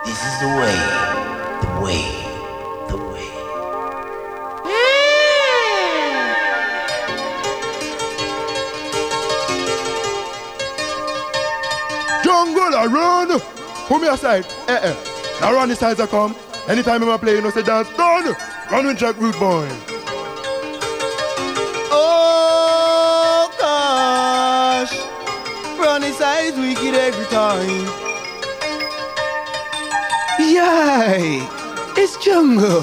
This is the way, the way, the way. Jungle, I run. Put me aside. Now run this side I come. Anytime I'm playing, no say dance done. Run with Jack Root Boy. Oh gosh, Ronnie size wicked every time. Yay, it's Jungle.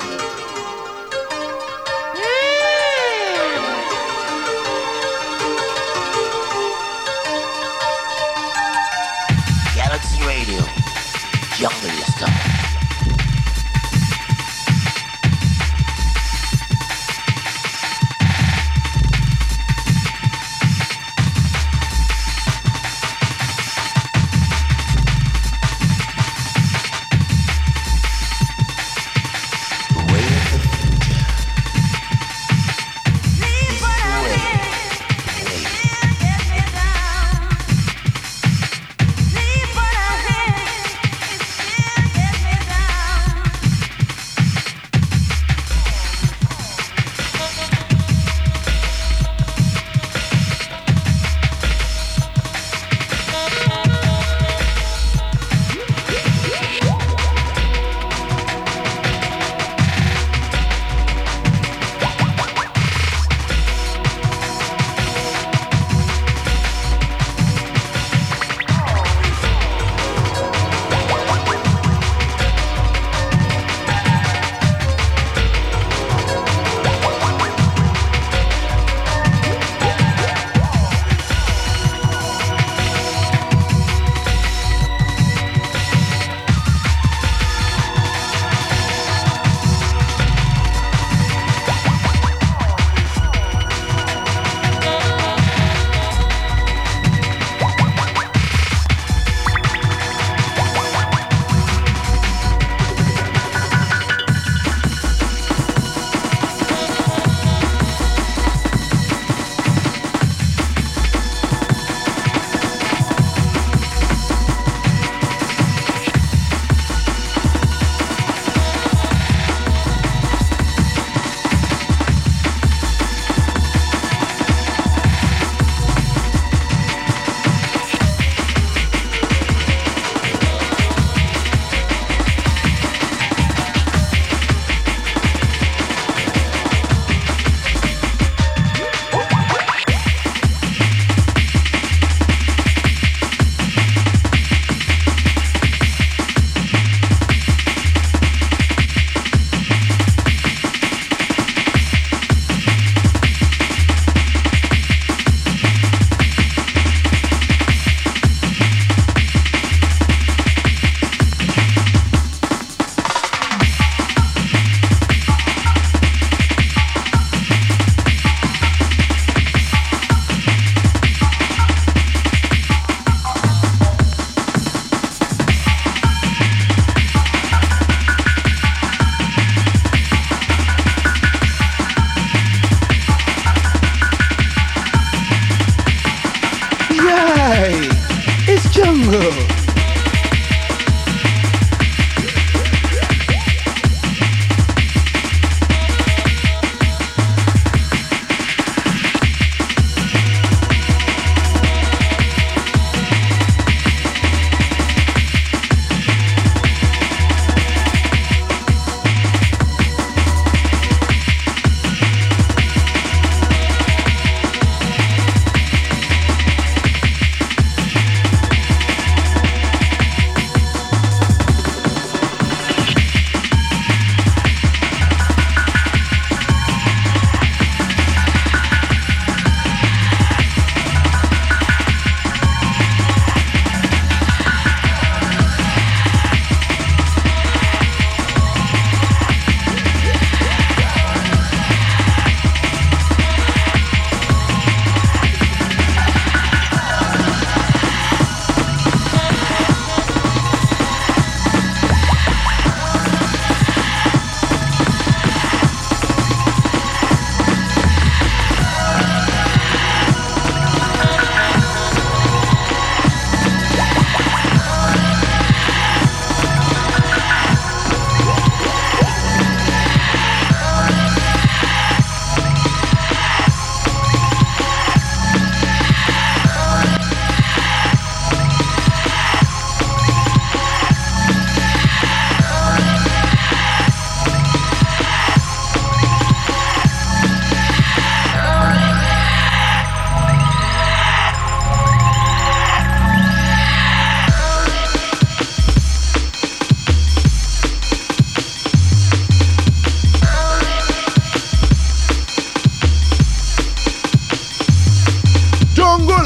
Galaxy Radio, Jungle this time.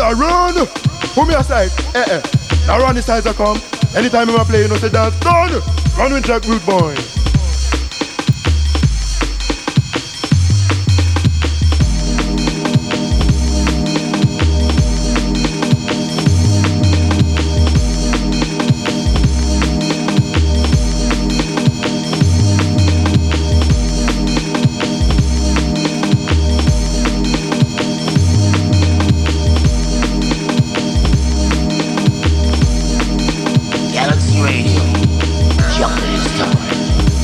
I run. Put me aside. Now run the size I come. Anytime I play, you know say dance done. Run with Jackroot boy. Galaxy Radio, jumping this time.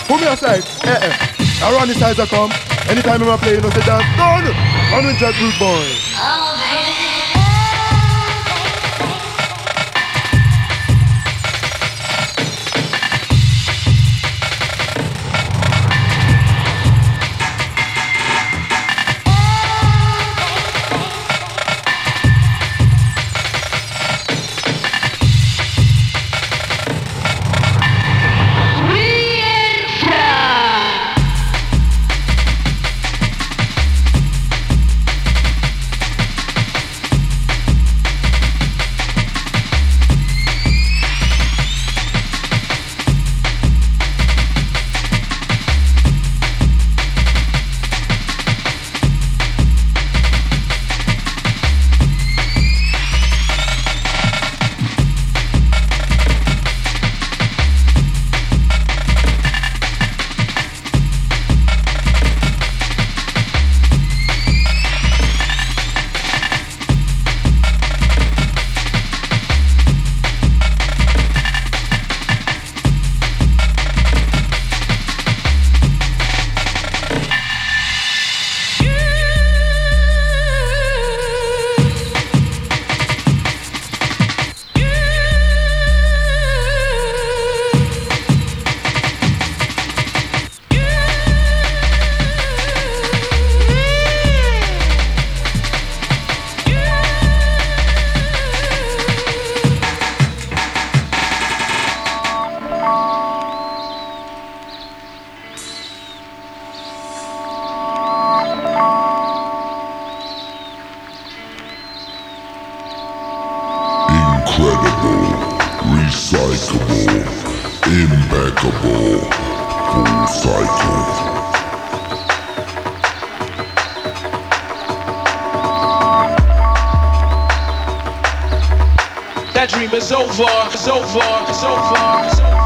Put me aside. I run the size I come. Anytime I'm playing, no say dance done. Run with Jackroot boy. Recyclable, impeccable, full cycle. That dream is over, it's over, it's over, it's over.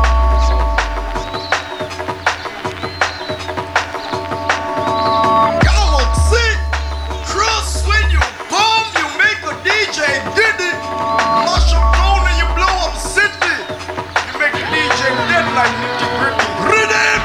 Galaxy, cross when you bomb, you make a DJ did it. Mash up town and you blow up city. You make a DJ dead like Nicky Gritty. Rhythm!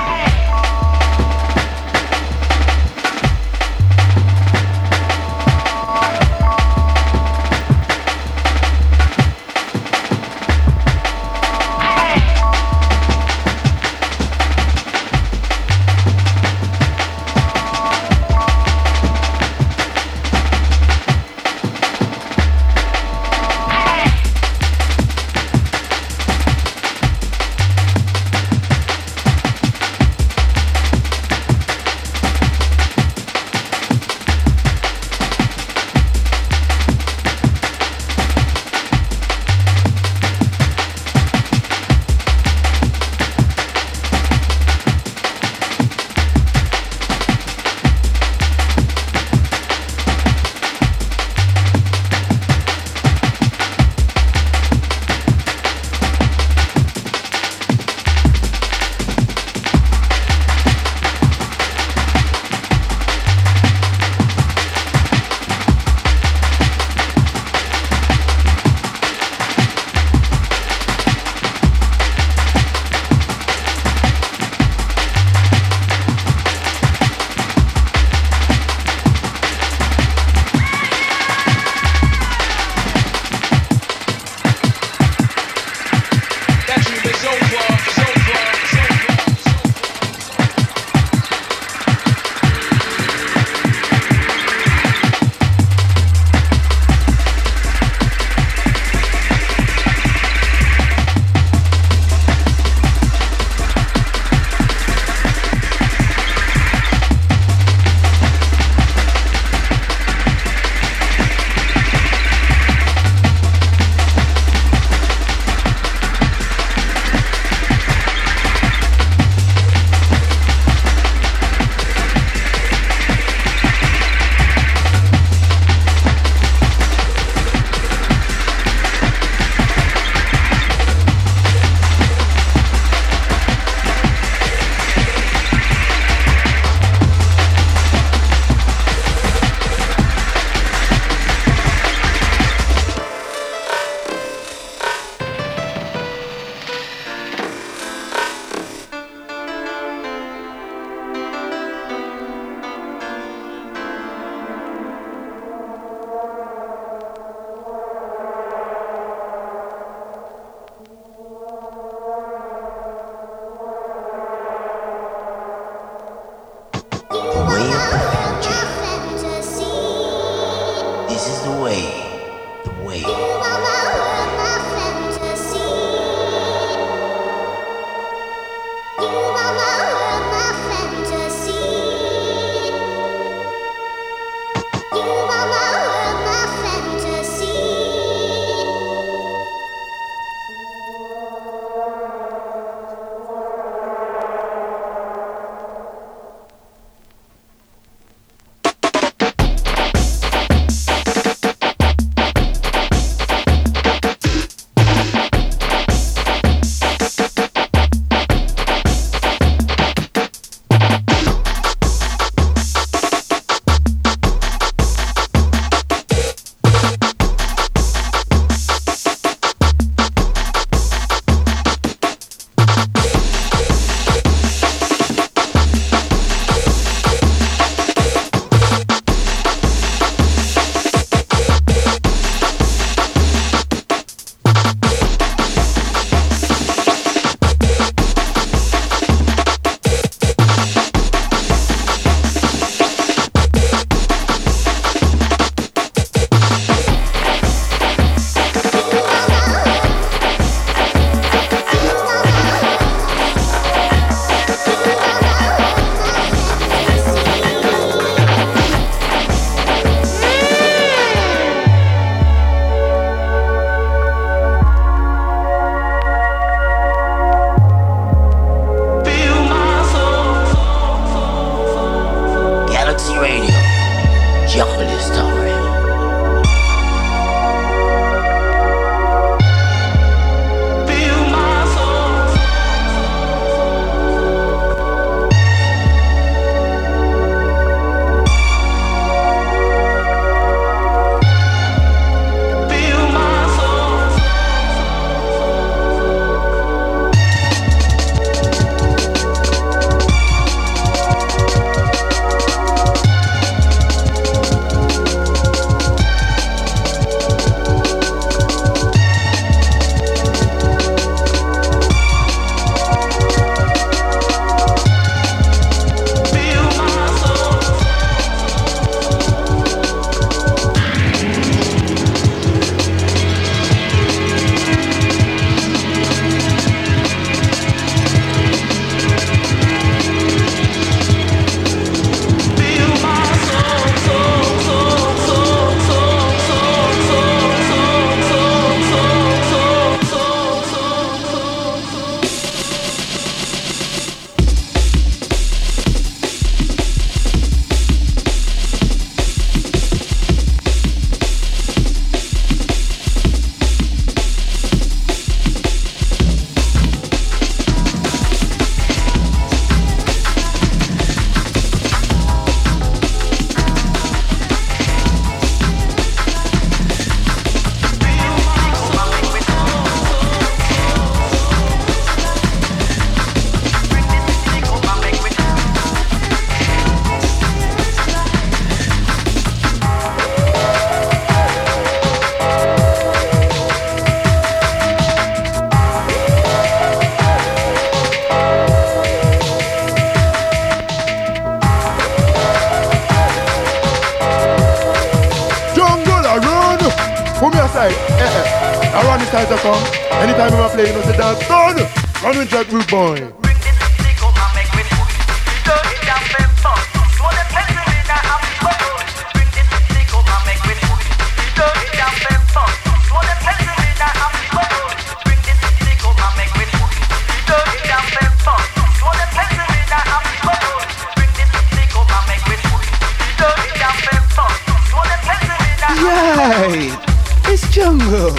size I come. Anytime I'm playing, you know, say dance done. Run with Jack Rude Boy. Bring this stick on my make with foot. Dirty down them fun. So the pencil in a happy bubble. Bring this stick on my make with foot. Dirty down them fun. So the pencil in a happy bubble. Bring this stick on my make with foot. Dirty down them fun. So the pencil in a happy bubble. Bring this stick on my make with foot. Dirty down them fun. So the pencil in a Yay! It's jungle.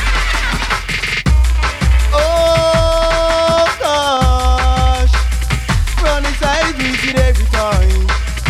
Oh gosh, run inside wicked every time.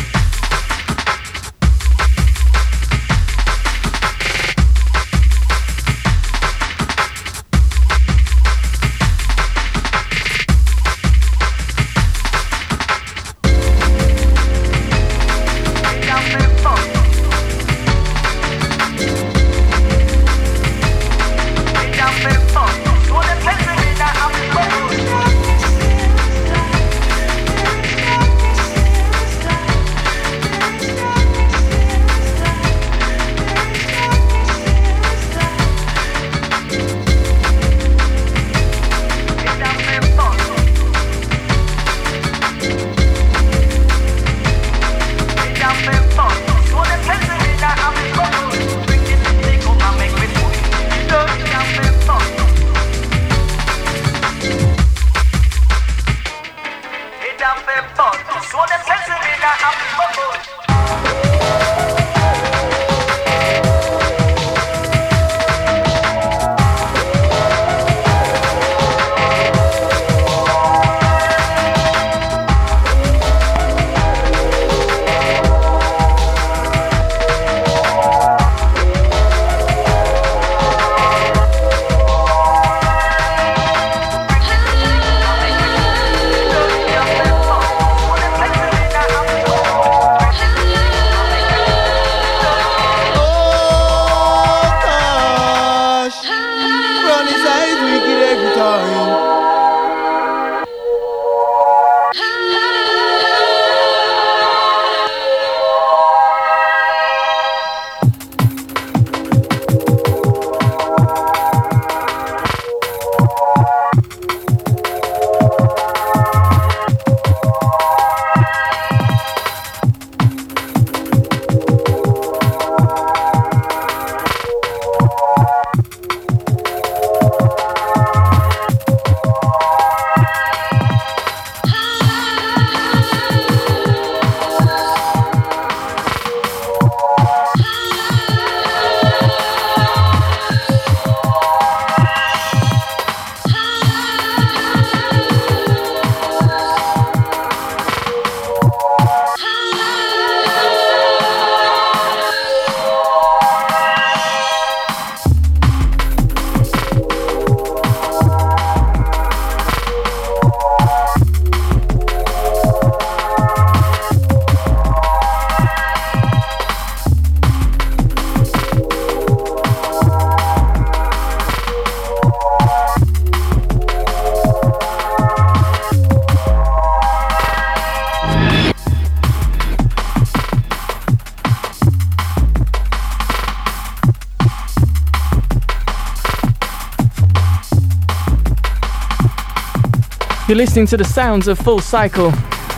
You're listening to the sounds of Full Cycle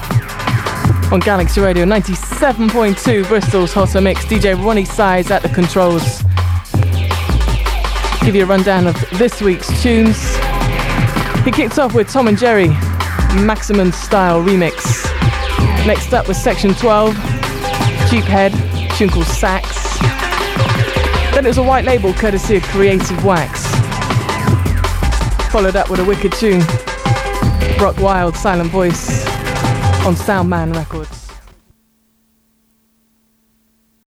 on Galaxy Radio 97.2, Bristol's hotter mix. DJ Ronnie Size at the controls. Give you a rundown of this week's tunes. He kicked off with Tom and Jerry, Maximum Style Remix. Next up was Section 12, Cheap Head, tune called Sax. Then it was a white label courtesy of Creative Wax. Followed up with a wicked tune, Brock Wild, Silent Voice on Soundman Records.